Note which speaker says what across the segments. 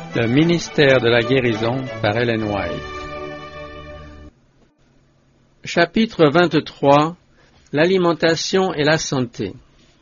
Speaker 1: Le ministère de la guérison par Ellen White. Chapitre 23. L'alimentation et la santé.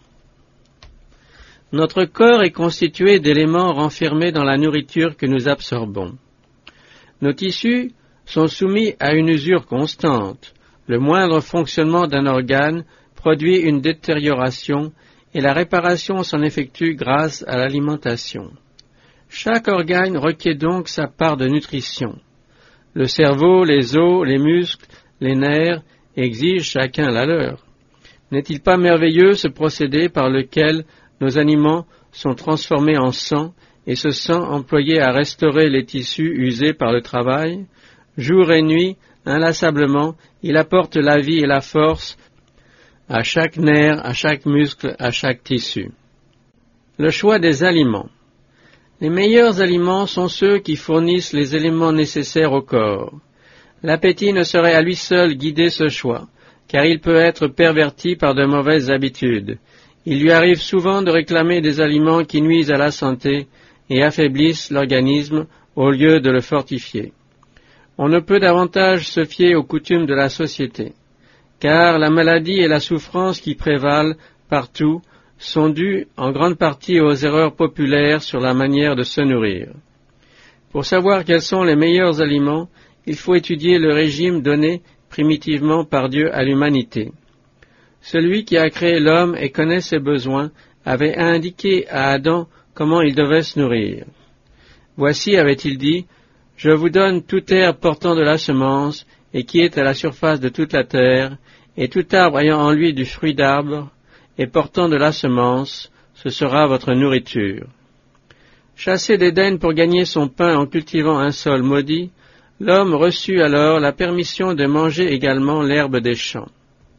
Speaker 1: Notre corps est constitué d'éléments renfermés dans la nourriture que nous absorbons. Nos tissus sont soumis à une usure constante. Le moindre fonctionnement d'un organe produit une détérioration et la réparation s'en effectue grâce à l'alimentation. Chaque organe requiert donc sa part de nutrition. Le cerveau, les os, les muscles, les nerfs exigent chacun la leur. N'est-il pas merveilleux ce procédé par lequel nos aliments sont transformés en sang et ce sang employé à restaurer les tissus usés par le travail? Jour et nuit, inlassablement, il apporte la vie et la force à chaque nerf, à chaque muscle, à chaque tissu. Le choix des aliments. Les meilleurs aliments sont ceux qui fournissent les éléments nécessaires au corps. L'appétit ne saurait à lui seul guider ce choix, car il peut être perverti par de mauvaises habitudes. Il lui arrive souvent de réclamer des aliments qui nuisent à la santé et affaiblissent l'organisme au lieu de le fortifier. On ne peut davantage se fier aux coutumes de la société, car la maladie et la souffrance qui prévalent partout sont dues en grande partie aux erreurs populaires sur la manière de se nourrir. Pour savoir quels sont les meilleurs aliments, il faut étudier le régime donné primitivement par Dieu à l'humanité. Celui qui a créé l'homme et connaît ses besoins avait indiqué à Adam comment il devait se nourrir. Voici, avait-il dit, « Je vous donne toute herbe portant de la semence et qui est à la surface de toute la terre, et tout arbre ayant en lui du fruit d'arbre, et portant de la semence, ce sera votre nourriture. » Chassé d'Éden pour gagner son pain en cultivant un sol maudit, l'homme reçut alors la permission de manger également l'herbe des champs.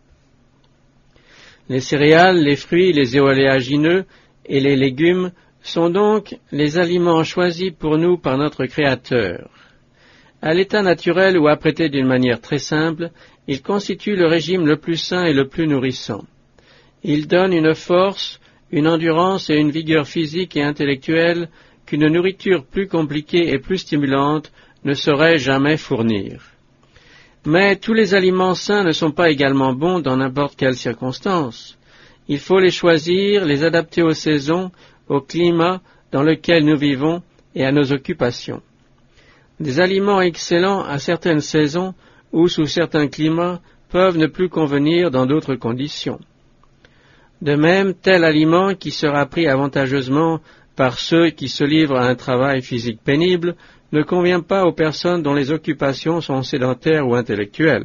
Speaker 1: Les céréales, les fruits, les oléagineux et les légumes sont donc les aliments choisis pour nous par notre Créateur. À l'état naturel ou apprêté d'une manière très simple, ils constituent le régime le plus sain et le plus nourrissant. Ils donnent une force, une endurance et une vigueur physique et intellectuelle qu'une nourriture plus compliquée et plus stimulante ne saurait jamais fournir. Mais tous les aliments sains ne sont pas également bons dans n'importe quelle circonstance. Il faut les choisir, les adapter aux saisons, au climat dans lequel nous vivons et à nos occupations. Des aliments excellents à certaines saisons ou sous certains climats peuvent ne plus convenir dans d'autres conditions. De même, tel aliment qui sera pris avantageusement par ceux qui se livrent à un travail physique pénible ne convient pas aux personnes dont les occupations sont sédentaires ou intellectuelles.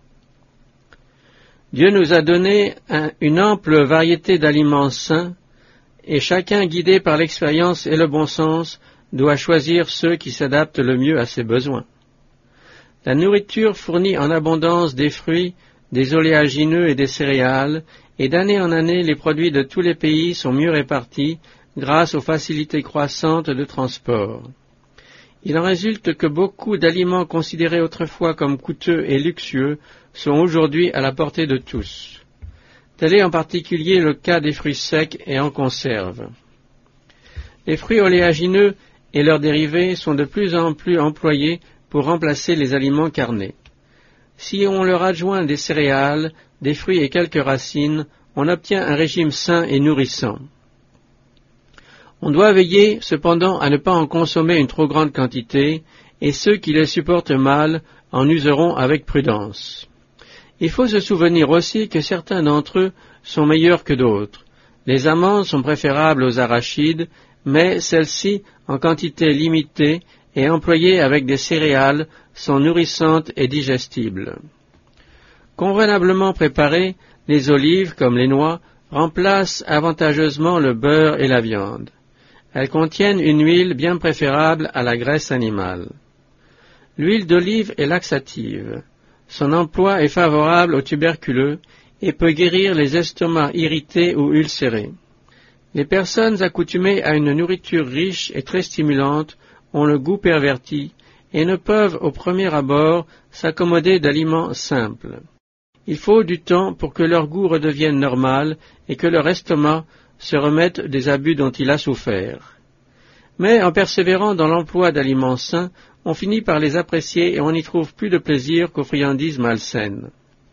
Speaker 1: Dieu nous a donné une ample variété d'aliments sains, et chacun guidé par l'expérience et le bon sens doit choisir ceux qui s'adaptent le mieux à ses besoins. La nourriture fournit en abondance des fruits, des oléagineux et des céréales, et d'année en année les produits de tous les pays sont mieux répartis grâce aux facilités croissantes de transport. Il en résulte que beaucoup d'aliments considérés autrefois comme coûteux et luxueux sont aujourd'hui à la portée de tous. Tel est en particulier le cas des fruits secs et en conserve. Les fruits oléagineux et leurs dérivés sont de plus en plus employés pour remplacer les aliments carnés. Si on leur adjoint des céréales, des fruits et quelques racines, on obtient un régime sain et nourrissant. On doit veiller cependant à ne pas en consommer une trop grande quantité, et ceux qui les supportent mal en useront avec prudence. Il faut se souvenir aussi que certains d'entre eux sont meilleurs que d'autres. Les amandes sont préférables aux arachides, mais celles-ci, en quantité limitée et employées avec des céréales, sont nourrissantes et digestibles. Convenablement préparées, les olives, comme les noix, remplacent avantageusement le beurre et la viande. Elles contiennent une huile bien préférable à la graisse animale. L'huile d'olive est laxative. Son emploi est favorable aux tuberculeux et peut guérir les estomacs irrités ou ulcérés. Les personnes accoutumées à une nourriture riche et très stimulante ont le goût perverti et ne peuvent au premier abord s'accommoder d'aliments simples. Il faut du temps pour que leur goût redevienne normal et que leur estomac se remette des abus dont il a souffert. Mais en persévérant dans l'emploi d'aliments sains, on finit par les apprécier et on n'y trouve plus de plaisir qu'aux friandises malsaines.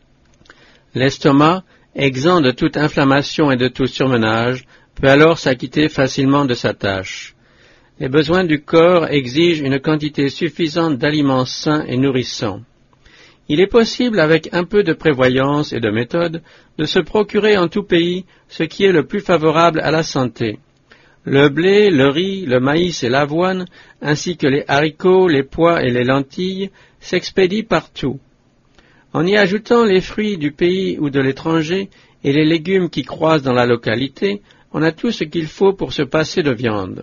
Speaker 1: L'estomac, exempt de toute inflammation et de tout surmenage, peut alors s'acquitter facilement de sa tâche. Les besoins du corps exigent une quantité suffisante d'aliments sains et nourrissants. Il est possible, avec un peu de prévoyance et de méthode, de se procurer en tout pays ce qui est le plus favorable à la santé. Le blé, le riz, le maïs et l'avoine, ainsi que les haricots, les pois et les lentilles, s'expédient partout. En y ajoutant les fruits du pays ou de l'étranger et les légumes qui croissent dans la localité, on a tout ce qu'il faut pour se passer de viande.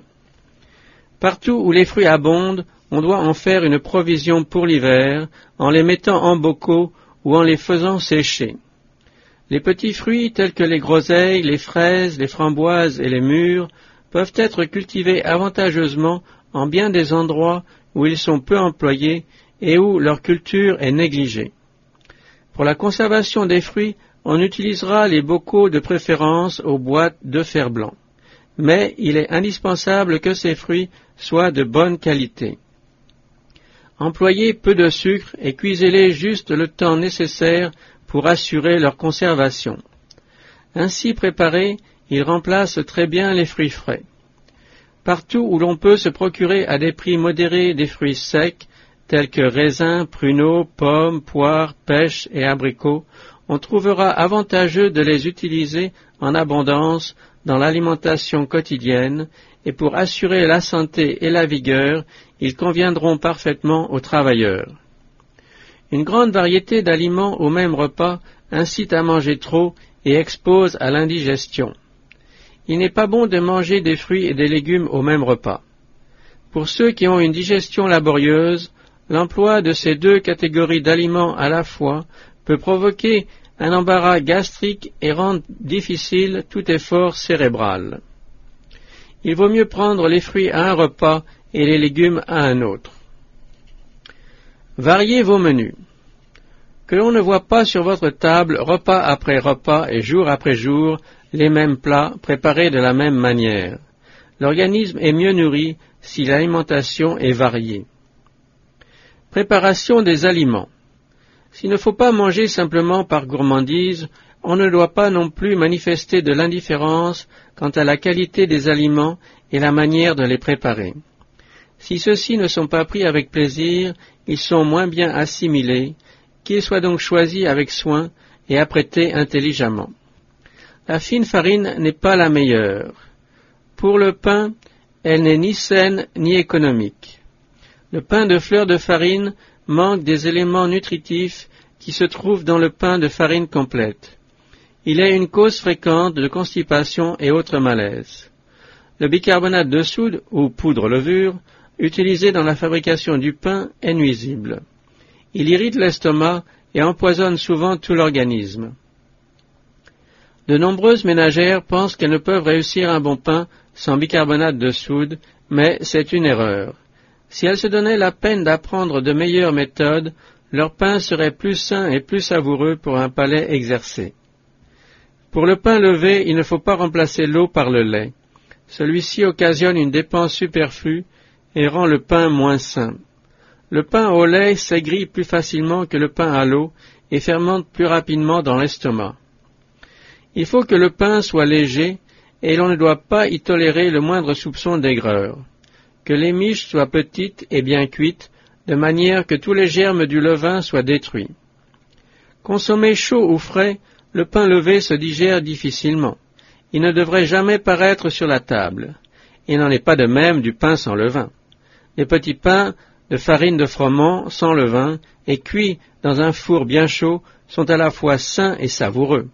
Speaker 1: Partout où les fruits abondent, on doit en faire une provision pour l'hiver, en les mettant en bocaux ou en les faisant sécher. Les petits fruits tels que les groseilles, les fraises, les framboises et les mûres peuvent être cultivés avantageusement en bien des endroits où ils sont peu employés et où leur culture est négligée. Pour la conservation des fruits, on utilisera les bocaux de préférence aux boîtes de fer blanc. Mais il est indispensable que ces fruits soient de bonne qualité. Employez peu de sucre et cuisez-les juste le temps nécessaire pour assurer leur conservation. Ainsi préparés, ils remplacent très bien les fruits frais. Partout où l'on peut se procurer à des prix modérés des fruits secs, tels que raisins, pruneaux, pommes, poires, pêches et abricots, on trouvera avantageux de les utiliser en abondance dans l'alimentation quotidienne, et pour assurer la santé et la vigueur, ils conviendront parfaitement aux travailleurs. Une grande variété d'aliments au même repas incite à manger trop et expose à l'indigestion. Il n'est pas bon de manger des fruits et des légumes au même repas. Pour ceux qui ont une digestion laborieuse, l'emploi de ces deux catégories d'aliments à la fois peut provoquer un embarras gastrique et rendre difficile tout effort cérébral. Il vaut mieux prendre les fruits à un repas et les légumes à un autre. Variez vos menus. Que l'on ne voit pas sur votre table, repas après repas et jour après jour, les mêmes plats préparés de la même manière. L'organisme est mieux nourri si l'alimentation est variée. Préparation des aliments. S'il ne faut pas manger simplement par gourmandise, on ne doit pas non plus manifester de l'indifférence quant à la qualité des aliments et la manière de les préparer. Si ceux-ci ne sont pas pris avec plaisir, ils sont moins bien assimilés, qu'ils soient donc choisis avec soin et apprêtés intelligemment. La fine farine n'est pas la meilleure. Pour le pain, elle n'est ni saine ni économique. Le pain de fleur de farine manque des éléments nutritifs qui se trouvent dans le pain de farine complète. Il est une cause fréquente de constipation et autres malaises. Le bicarbonate de soude, ou poudre levure, utilisé dans la fabrication du pain, est nuisible. Il irrite l'estomac et empoisonne souvent tout l'organisme. De nombreuses ménagères pensent qu'elles ne peuvent réussir un bon pain sans bicarbonate de soude, mais c'est une erreur. Si elles se donnaient la peine d'apprendre de meilleures méthodes, leur pain serait plus sain et plus savoureux pour un palais exercé. Pour le pain levé, il ne faut pas remplacer l'eau par le lait. Celui-ci occasionne une dépense superflue et rend le pain moins sain. Le pain au lait s'aigrit plus facilement que le pain à l'eau et fermente plus rapidement dans l'estomac. Il faut que le pain soit léger et l'on ne doit pas y tolérer le moindre soupçon d'aigreur. Que les miches soient petites et bien cuites, de manière que tous les germes du levain soient détruits. Consommé chaud ou frais, le pain levé se digère difficilement. Il ne devrait jamais paraître sur la table. Il n'en est pas de même du pain sans levain. Les petits pains de farine de froment sans levain et cuits dans un four bien chaud sont à la fois sains et savoureux.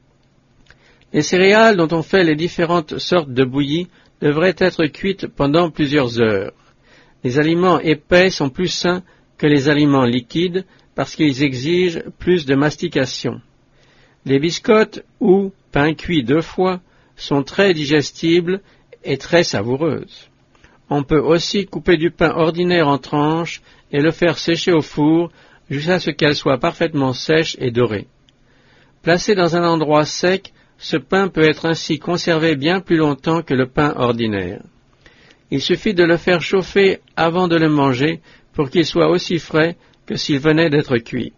Speaker 1: Les céréales dont on fait les différentes sortes de bouillies devraient être cuites pendant plusieurs heures. Les aliments épais sont plus sains que les aliments liquides parce qu'ils exigent plus de mastication. Les biscottes ou pains cuits 2 fois sont très digestibles et très savoureuses. On peut aussi couper du pain ordinaire en tranches et le faire sécher au four jusqu'à ce qu'elle soit parfaitement sèche et dorée. Placé dans un endroit sec, ce pain peut être ainsi conservé bien plus longtemps que le pain ordinaire. Il suffit de le faire chauffer avant de le manger pour qu'il soit aussi frais que s'il venait d'être cuit.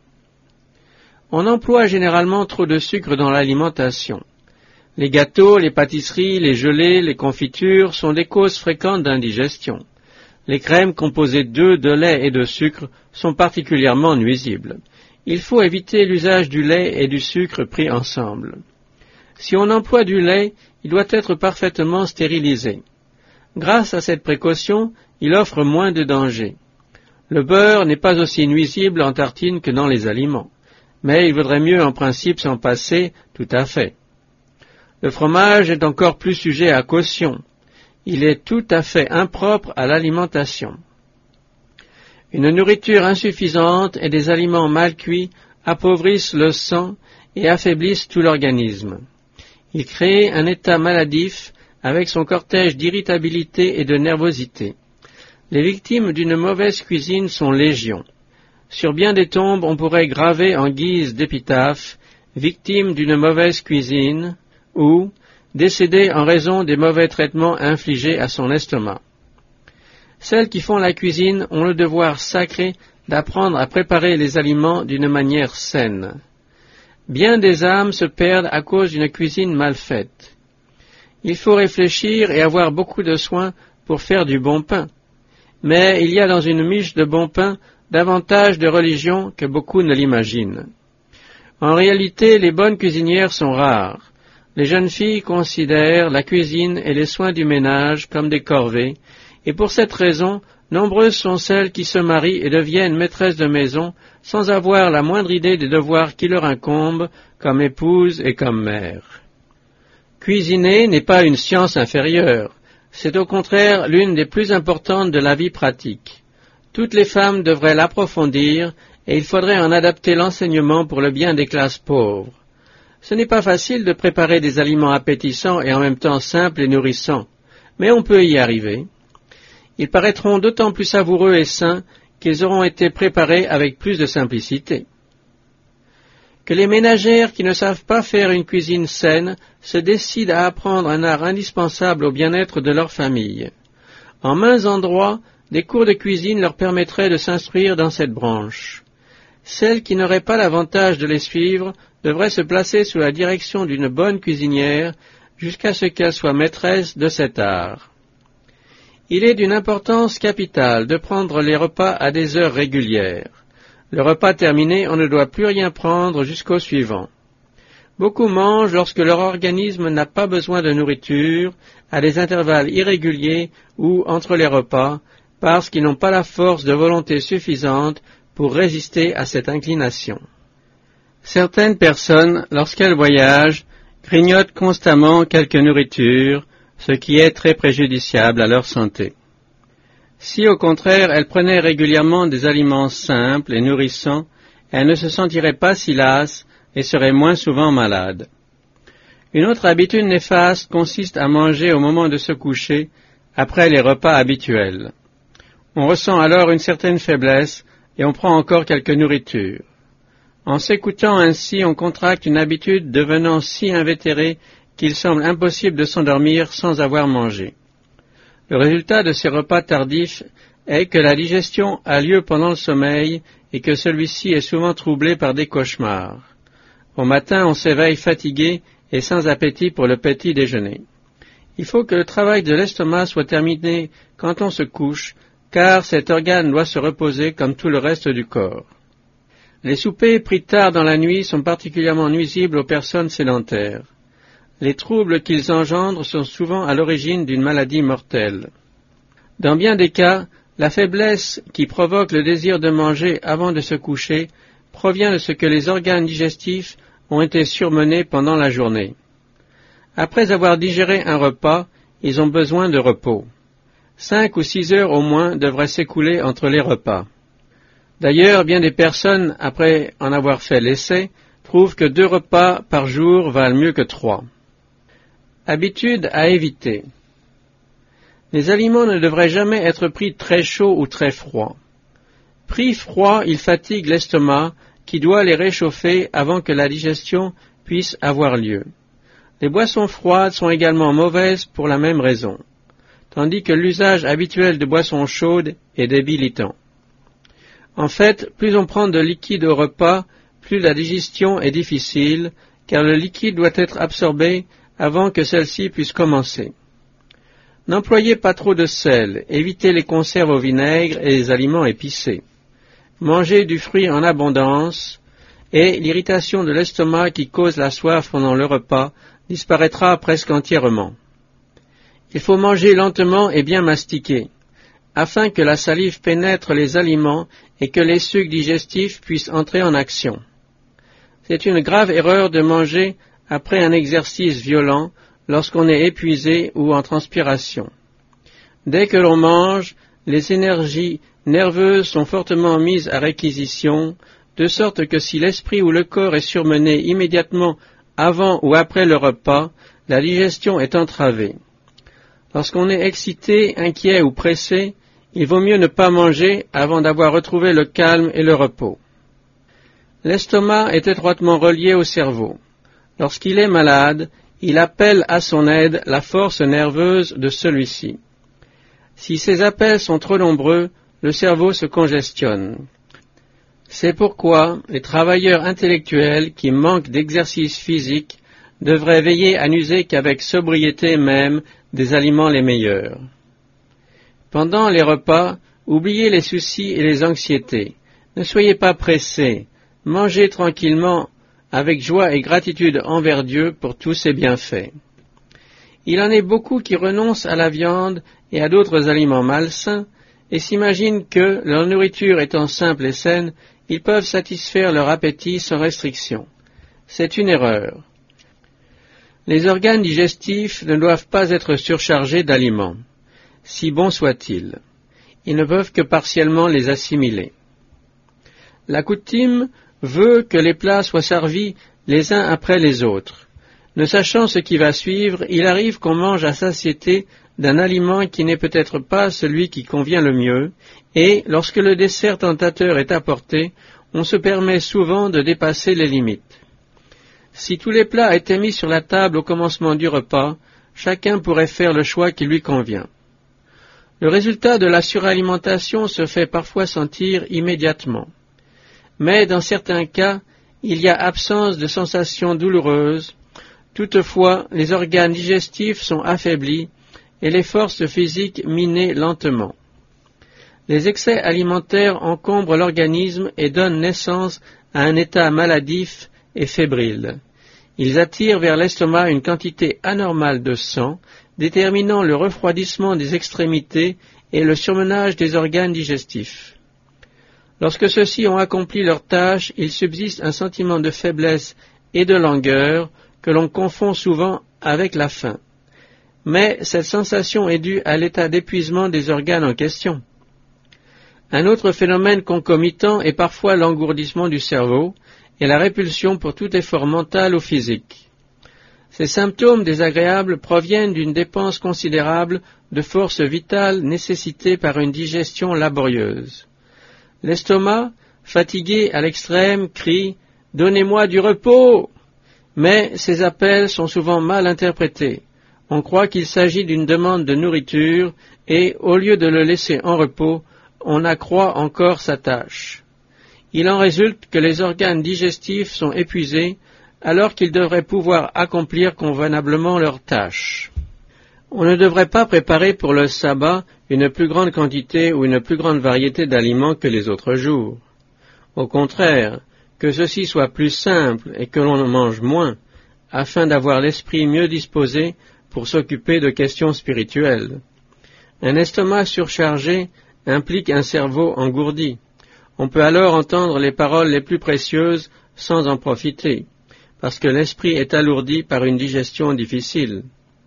Speaker 1: On emploie généralement trop de sucre dans l'alimentation. Les gâteaux, les pâtisseries, les gelées, les confitures sont des causes fréquentes d'indigestion. Les crèmes composées d'œufs, de lait et de sucre sont particulièrement nuisibles. Il faut éviter l'usage du lait et du sucre pris ensemble. Si on emploie du lait, il doit être parfaitement stérilisé. Grâce à cette précaution, il offre moins de dangers. Le beurre n'est pas aussi nuisible en tartine que dans les aliments, mais il vaudrait mieux en principe s'en passer tout à fait. Le fromage est encore plus sujet à caution. Il est tout à fait impropre à l'alimentation. Une nourriture insuffisante et des aliments mal cuits appauvrissent le sang et affaiblissent tout l'organisme. Ils créent un état maladif avec son cortège d'irritabilité et de nervosité. Les victimes d'une mauvaise cuisine sont légion. Sur bien des tombes, on pourrait graver en guise d'épitaphe « Victime d'une mauvaise cuisine » ou « Décédé en raison des mauvais traitements infligés à son estomac ». Celles qui font la cuisine ont le devoir sacré d'apprendre à préparer les aliments d'une manière saine. Bien des âmes se perdent à cause d'une cuisine mal faite. Il faut réfléchir et avoir beaucoup de soin pour faire du bon pain. Mais il y a dans une miche de bon pain davantage de religion que beaucoup ne l'imaginent. En réalité, les bonnes cuisinières sont rares. Les jeunes filles considèrent la cuisine et les soins du ménage comme des corvées, et pour cette raison, nombreuses sont celles qui se marient et deviennent maîtresses de maison sans avoir la moindre idée des devoirs qui leur incombent comme épouse et comme mère. Cuisiner n'est pas une science inférieure, c'est au contraire l'une des plus importantes de la vie pratique. Toutes les femmes devraient l'approfondir et il faudrait en adapter l'enseignement pour le bien des classes pauvres. Ce n'est pas facile de préparer des aliments appétissants et en même temps simples et nourrissants, mais on peut y arriver. Ils paraîtront d'autant plus savoureux et sains qu'ils auront été préparés avec plus de simplicité. Que les ménagères qui ne savent pas faire une cuisine saine se décident à apprendre un art indispensable au bien-être de leur famille. En maints endroits, des cours de cuisine leur permettraient de s'instruire dans cette branche. Celles qui n'auraient pas l'avantage de les suivre devraient se placer sous la direction d'une bonne cuisinière jusqu'à ce qu'elle soit maîtresse de cet art. Il est d'une importance capitale de prendre les repas à des heures régulières. Le repas terminé, on ne doit plus rien prendre jusqu'au suivant. Beaucoup mangent lorsque leur organisme n'a pas besoin de nourriture, à des intervalles irréguliers ou entre les repas, parce qu'ils n'ont pas la force de volonté suffisante pour résister à cette inclination. Certaines personnes, lorsqu'elles voyagent, grignotent constamment quelque nourriture, ce qui est très préjudiciable à leur santé. Si au contraire elles prenaient régulièrement des aliments simples et nourrissants, elles ne se sentiraient pas si lasses et seraient moins souvent malades. Une autre habitude néfaste consiste à manger au moment de se coucher, après les repas habituels. On ressent alors une certaine faiblesse et on prend encore quelque nourriture. En s'écoutant ainsi, on contracte une habitude devenant si invétérée qu'il semble impossible de s'endormir sans avoir mangé. Le résultat de ces repas tardifs est que la digestion a lieu pendant le sommeil et que celui-ci est souvent troublé par des cauchemars. Au matin, on s'éveille fatigué et sans appétit pour le petit déjeuner. Il faut que le travail de l'estomac soit terminé quand on se couche, car cet organe doit se reposer comme tout le reste du corps. Les soupers pris tard dans la nuit sont particulièrement nuisibles aux personnes sédentaires. Les troubles qu'ils engendrent sont souvent à l'origine d'une maladie mortelle. Dans bien des cas, la faiblesse qui provoque le désir de manger avant de se coucher provient de ce que les organes digestifs ont été surmenés pendant la journée. Après avoir digéré un repas, ils ont besoin de repos. 5 ou 6 heures au moins devraient s'écouler entre les repas. D'ailleurs, bien des personnes, après en avoir fait l'essai, trouvent que 2 repas par jour valent mieux que 3. Habitude à éviter. Les aliments ne devraient jamais être pris très chauds ou très froids. Pris froids, ils fatiguent l'estomac, qui doit les réchauffer avant que la digestion puisse avoir lieu. Les boissons froides sont également mauvaises pour la même raison. tandis que l'usage habituel de boissons chaudes est débilitant. En fait, plus on prend de liquide au repas, plus la digestion est difficile, car le liquide doit être absorbé avant que celle-ci puisse commencer. N'employez pas trop de sel, évitez les conserves au vinaigre et les aliments épicés. Mangez du fruit en abondance, et l'irritation de l'estomac qui cause la soif pendant le repas disparaîtra presque entièrement. Il faut manger lentement et bien mastiquer, afin que la salive pénètre les aliments et que les sucs digestifs puissent entrer en action. C'est une grave erreur de manger après un exercice violent lorsqu'on est épuisé ou en transpiration. Dès que l'on mange, les énergies nerveuses sont fortement mises à réquisition, de sorte que si l'esprit ou le corps est surmené immédiatement avant ou après le repas, la digestion est entravée. Lorsqu'on est excité, inquiet ou pressé, il vaut mieux ne pas manger avant d'avoir retrouvé le calme et le repos. L'estomac est étroitement relié au cerveau. Lorsqu'il est malade, il appelle à son aide la force nerveuse de celui-ci. Si ces appels sont trop nombreux, le cerveau se congestionne. C'est pourquoi les travailleurs intellectuels qui manquent d'exercice physique devraient veiller à n'user qu'avec sobriété même des aliments les meilleurs. Pendant les repas, oubliez les soucis et les anxiétés. Ne soyez pas pressés. Mangez tranquillement avec joie et gratitude envers Dieu pour tous ses bienfaits. Il en est beaucoup qui renoncent à la viande et à d'autres aliments malsains et s'imaginent que, leur nourriture étant simple et saine, ils peuvent satisfaire leur appétit sans restriction. C'est une erreur. Les organes digestifs ne doivent pas être surchargés d'aliments, si bons soient-ils. Ils ne peuvent que partiellement les assimiler. La coutume veut que les plats soient servis les uns après les autres. Ne sachant ce qui va suivre, il arrive qu'on mange à satiété d'un aliment qui n'est peut-être pas celui qui convient le mieux, et, lorsque le dessert tentateur est apporté, on se permet souvent de dépasser les limites. Si tous les plats étaient mis sur la table au commencement du repas, chacun pourrait faire le choix qui lui convient. Le résultat de la suralimentation se fait parfois sentir immédiatement. Mais dans certains cas, il y a absence de sensations douloureuses. Toutefois, les organes digestifs sont affaiblis et les forces physiques minées lentement. Les excès alimentaires encombrent l'organisme et donnent naissance à un état maladif et fébrile. Ils attirent vers l'estomac une quantité anormale de sang, déterminant le refroidissement des extrémités et le surmenage des organes digestifs. Lorsque ceux-ci ont accompli leur tâche, il subsiste un sentiment de faiblesse et de langueur que l'on confond souvent avec la faim. Mais cette sensation est due à l'état d'épuisement des organes en question. Un autre phénomène concomitant est parfois l'engourdissement du cerveau et la répulsion pour tout effort mental ou physique. Ces symptômes désagréables proviennent d'une dépense considérable de force vitale nécessitée par une digestion laborieuse. L'estomac, fatigué à l'extrême, crie « Donnez-moi du repos !» Mais ces appels sont souvent mal interprétés. On croit qu'il s'agit d'une demande de nourriture et, au lieu de le laisser en repos, on accroît encore sa tâche. Il en résulte que les organes digestifs sont épuisés alors qu'ils devraient pouvoir accomplir convenablement leur tâche. On ne devrait pas préparer pour le sabbat une plus grande quantité ou une plus grande variété d'aliments que les autres jours. Au contraire, que ceci soit plus simple et que l'on en mange moins, afin d'avoir l'esprit mieux disposé pour s'occuper de questions spirituelles. Un estomac surchargé implique un cerveau engourdi. On peut alors entendre les paroles les plus précieuses sans en profiter, parce que l'esprit est alourdi par une digestion difficile.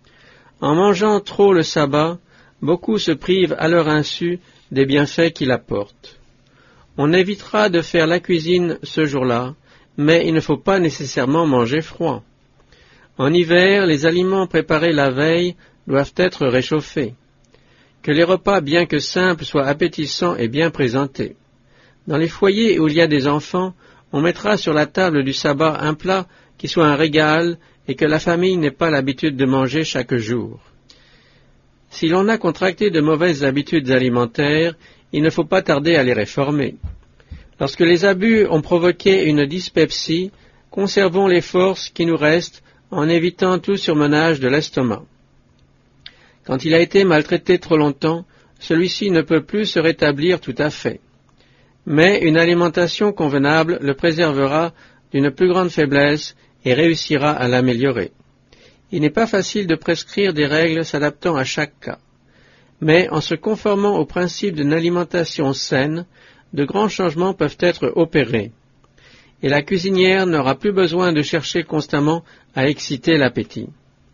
Speaker 1: En mangeant trop le sabbat, beaucoup se privent à leur insu des bienfaits qu'il apporte. On évitera de faire la cuisine ce jour-là, mais il ne faut pas nécessairement manger froid. En hiver, les aliments préparés la veille doivent être réchauffés. Que les repas, bien que simples, soient appétissants et bien présentés. Dans les foyers où il y a des enfants, on mettra sur la table du sabbat un plat qui soit un régal et que la famille n'ait pas l'habitude de manger chaque jour. Si l'on a contracté de mauvaises habitudes alimentaires, il ne faut pas tarder à les réformer. Lorsque les abus ont provoqué une dyspepsie, conservons les forces qui nous restent en évitant tout surmenage de l'estomac. Quand il a été maltraité trop longtemps, celui-ci ne peut plus se rétablir tout à fait. Mais une alimentation convenable le préservera d'une plus grande faiblesse et réussira à l'améliorer. Il n'est pas facile de prescrire des règles s'adaptant à chaque cas. Mais en se conformant au principe d'une alimentation saine, de grands changements peuvent être opérés. Et la cuisinière n'aura plus besoin de chercher constamment à exciter l'appétit.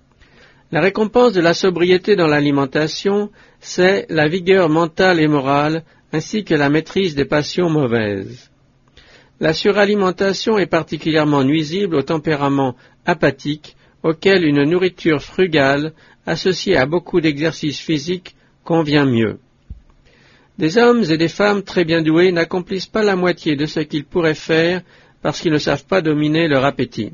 Speaker 1: La récompense de la sobriété dans l'alimentation, c'est la vigueur mentale et morale, ainsi que la maîtrise des passions mauvaises. La suralimentation est particulièrement nuisible au tempérament apathique, auquel une nourriture frugale, associée à beaucoup d'exercices physiques, convient mieux. Des hommes et des femmes très bien doués n'accomplissent pas la moitié de ce qu'ils pourraient faire parce qu'ils ne savent pas dominer leur appétit.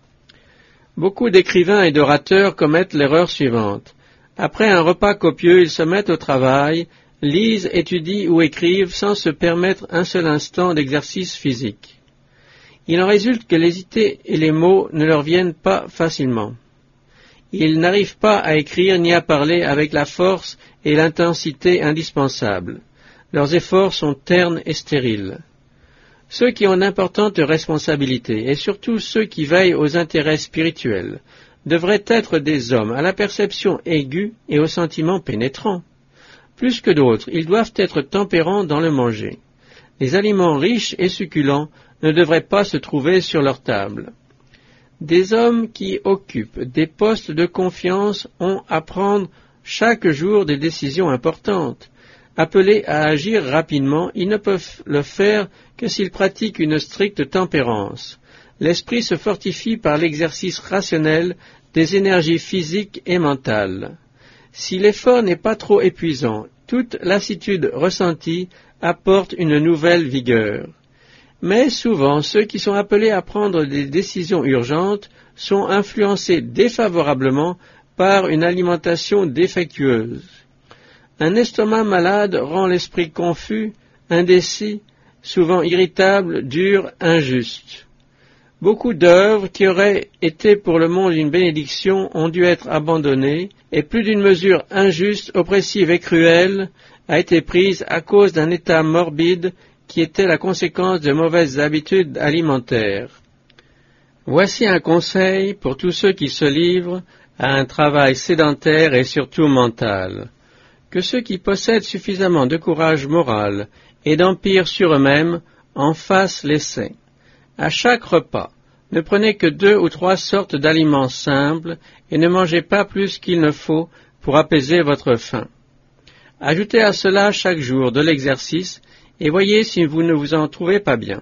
Speaker 1: Beaucoup d'écrivains et d'orateurs commettent l'erreur suivante. Après un repas copieux, ils se mettent au travail, lisent, étudient ou écrivent sans se permettre un seul instant d'exercice physique. Il en résulte que les idées et les mots ne leur viennent pas facilement. Ils n'arrivent pas à écrire ni à parler avec la force et l'intensité indispensables. Leurs efforts sont ternes et stériles. Ceux qui ont d'importantes responsabilités, et surtout ceux qui veillent aux intérêts spirituels, devraient être des hommes à la perception aiguë et aux sentiments pénétrants. Plus que d'autres, ils doivent être tempérants dans le manger. Les aliments riches et succulents ne devraient pas se trouver sur leur table. Des hommes qui occupent des postes de confiance ont à prendre chaque jour des décisions importantes. Appelés à agir rapidement, ils ne peuvent le faire que s'ils pratiquent une stricte tempérance. L'esprit se fortifie par l'exercice rationnel des énergies physiques et mentales. Si l'effort n'est pas trop épuisant, toute lassitude ressentie apporte une nouvelle vigueur. Mais souvent, ceux qui sont appelés à prendre des décisions urgentes sont influencés défavorablement par une alimentation défectueuse. Un estomac malade rend l'esprit confus, indécis, souvent irritable, dur, injuste. Beaucoup d'œuvres qui auraient été pour le monde une bénédiction ont dû être abandonnées, et plus d'une mesure injuste, oppressive et cruelle a été prise à cause d'un état morbide qui était la conséquence de mauvaises habitudes alimentaires. Voici un conseil pour tous ceux qui se livrent à un travail sédentaire et surtout mental. Que ceux qui possèdent suffisamment de courage moral et d'empire sur eux-mêmes en fassent l'essai. À chaque repas, ne prenez que 2 ou 3 sortes d'aliments simples et ne mangez pas plus qu'il ne faut pour apaiser votre faim. Ajoutez à cela chaque jour de l'exercice et voyez si vous ne vous en trouvez pas bien.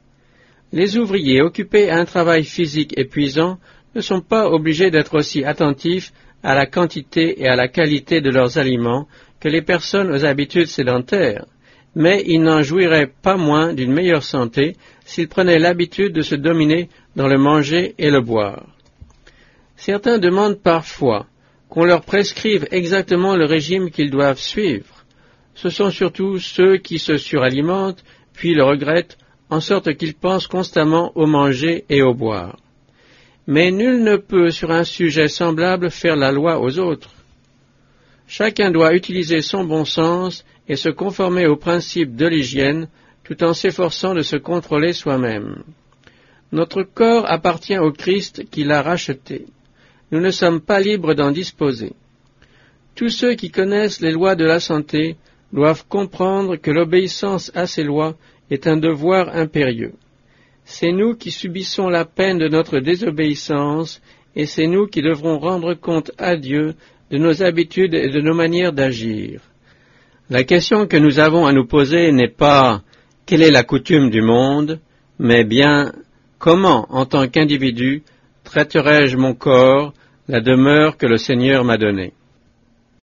Speaker 1: Les ouvriers occupés à un travail physique épuisant ne sont pas obligés d'être aussi attentifs à la quantité et à la qualité de leurs aliments que les personnes aux habitudes sédentaires, mais ils n'en jouiraient pas moins d'une meilleure santé s'ils prenaient l'habitude de se dominer dans le manger et le boire. Certains demandent parfois qu'on leur prescrive exactement le régime qu'ils doivent suivre. Ce sont surtout ceux qui se suralimentent, puis le regrettent, en sorte qu'ils pensent constamment au manger et au boire. Mais nul ne peut, sur un sujet semblable, faire la loi aux autres. Chacun doit utiliser son bon sens et se conformer aux principes de l'hygiène, tout en s'efforçant de se contrôler soi-même. Notre corps appartient au Christ qui l'a racheté. Nous ne sommes pas libres d'en disposer. Tous ceux qui connaissent les lois de la santé doivent comprendre que l'obéissance à ces lois est un devoir impérieux. C'est nous qui subissons la peine de notre désobéissance et c'est nous qui devrons rendre compte à Dieu de nos habitudes et de nos manières d'agir. La question que nous avons à nous poser n'est pas « quelle est la coutume du monde ?», mais bien « comment, en tant qu'individu, traiterai-je mon corps, la demeure que le Seigneur m'a donnée ?»